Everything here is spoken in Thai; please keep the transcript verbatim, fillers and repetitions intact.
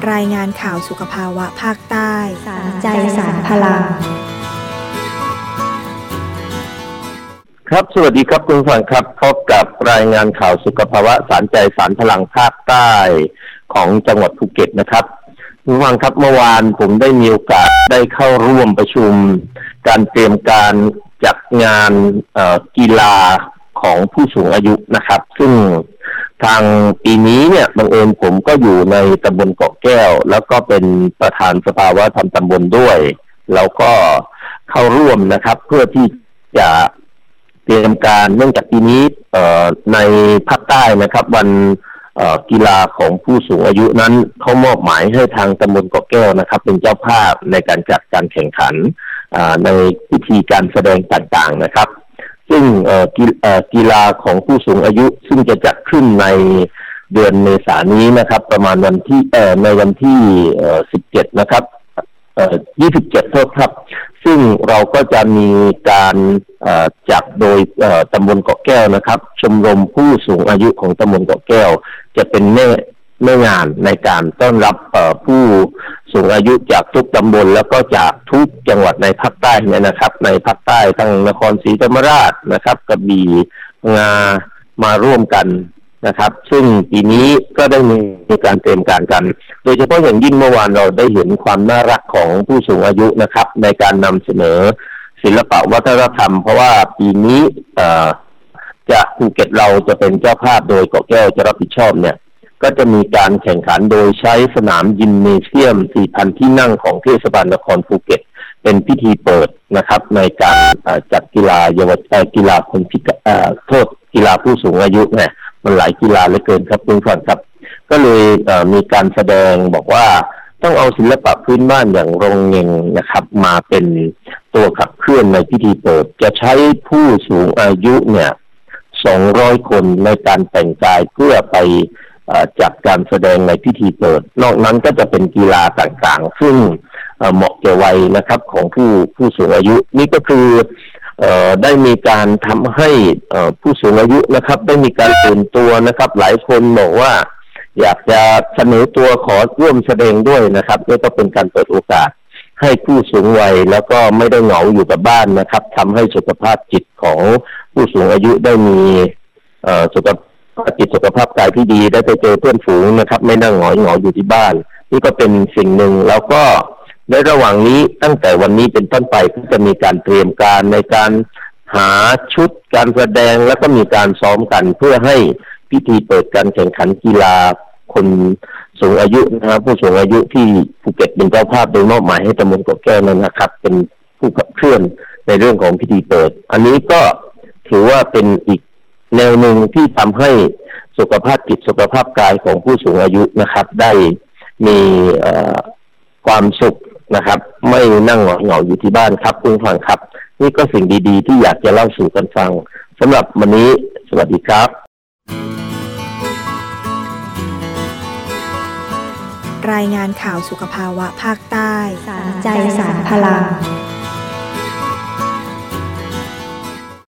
รายงานข่าวสุขภาวะภาคใต้สารใจสารพลังครับสวัสดีครับคุณผู้ฟังครับพบกับรายงานข่าวสุขภาวะสารใจสารพลังภาคใต้ของจังหวัดภูเก็ตนะครับคุณผู้ฟังครับเมื่อวานผมได้มีโอกาสได้เข้าร่วมประชุมการเตรียมการจัดงานกีฬาของผู้สูงอายุนะครับซึ่งทางปีนี้เนี่ยบังเอิญผมก็อยู่ในตำบลเกาะแก้วแล้วก็เป็นประธานสภาวัฒนธรรมตำบลด้วยแล้วก็เข้าร่วมนะครับเพื่อที่จะเตรียมการเนื่องจากปีนี้ในภาคใต้นะครับวันกีฬาของผู้สูงอายุนั้นเขามอบหมายให้ทางตำบลเกาะแก้วนะครับเป็นเจ้าภาพในการจัดการแข่งขันในพิธีการแสดงต่างๆนะครับซึ่งกีฬาของผู้สูงอายุซึ่งจะจัดขึ้นในเดือนเมษายนนี้นะครับประมาณวันที่ในวันที่สิบเจ็ดนะครับยี่สิบเจ็ดโทษครับซึ่งเราก็จะมีการจัดโดยตำบลเกาะแก้วนะครับชมรมผู้สูงอายุของตำบลเกาะแก้วจะเป็นแม่แม่งานในการต้อนรับผู้สูงอายุจากทุกตำบลแล้วก็จากทุกจังหวัดในภาคใต้เนี่ยนะครับในภาคใต้ทั้งนครศรีธรรมราชนะครับกระบี่งามาร่วมกันนะครับซึ่งปีนี้ก็ได้มีการเตรียมการกันโดยเฉพาะอย่างยิ่งเมื่อวานเราได้เห็นความน่ารักของผู้สูงอายุนะครับในการนำเสนอศิลปะวัฒนธรรมเพราะว่าปีนี้จะภูเก็ตเราจะเป็นเจ้าภาพโดยเกาะแก้วจะรับผิดชอบเนี่ยก็จะมีการแข่งขันโดยใช้สนามยิมเนเซียม สี่พัน ที่นั่งของเทศบาลนครภูเก็ตเป็นพิธีเปิดนะครับในการจัดกีฬาเยาวชนกีฬาคนพิการโทษกีฬาผู้สูงอายุเนี่ยมันหลายกีฬาเหลือเกินครับคุณผู้ฟังครับก็เลยมีการแสดงบอกว่าต้องเอาศิลปะพื้นบ้านอย่างรงเงงนะครับมาเป็นตัวขับเคลื่อนในพิธีเปิดจะใช้ผู้สูงอายุเนี่ยสองร้อยคนในการแต่งกายเพื่อไปจัดการแสดงในพิธีเปิดนอกนั้นก็จะเป็นกีฬาต่างๆซึ่งเหมาะแก่วัยนะครับของผู้ผู้สูงอายุนี่ก็คือได้มีการทำให้ผู้สูงอายุนะครับได้มีการตื่นตัวนะครับหลายคนบอกว่าอยากจะเสนอตัวขอร่วมแสดงด้วยนะครับนี่ก็เป็นการเปิดโอกาสให้ผู้สูงวัยแล้วก็ไม่ได้เหงาอยู่กับบ้านนะครับทำให้สุขภาพจิตของผู้สูงอายุได้มีสุขภาพจิตสุขภาพกายที่ดีได้ไปเจอเพื่อนฝูงนะครับไม่นั่งหงอยเหงาอยู่ที่บ้านนี่ก็เป็นสิ่งหนึ่งแล้วก็ในระหว่างนี้ตั้งแต่วันนี้เป็นต้นไปก็จะมีการเตรียมการในการหาชุดการแสดงแล้วก็มีการซ้อมกันเพื่อให้พิธีเปิดการแข่งขันกีฬาคนสูงอายุนะครับผู้สูงอายุที่ภูเก็ตเป็นเจ้าภาพโดยมอบหมายให้ตำบลเกาะแก้วนั้นนะครับเป็นผู้ขับเคลื่อนในเรื่องของพิธีเปิดอันนี้ก็ถือว่าเป็นอีกแนวหนึ่งที่ทำให้สุขภาพจิตสุขภาพกายของผู้สูงอายุนะครับได้มีความสุขนะครับไม่นั่งเหงาเหงาอยู่ที่บ้านครับคุณผู้ฟังครับนี่ก็สิ่งดีๆที่อยากจะเล่าสู่กันฟังสำหรับวันนี้สวัสดีครับรายงานข่าวสุขภาวะภาคใต้สารใจสารพลัง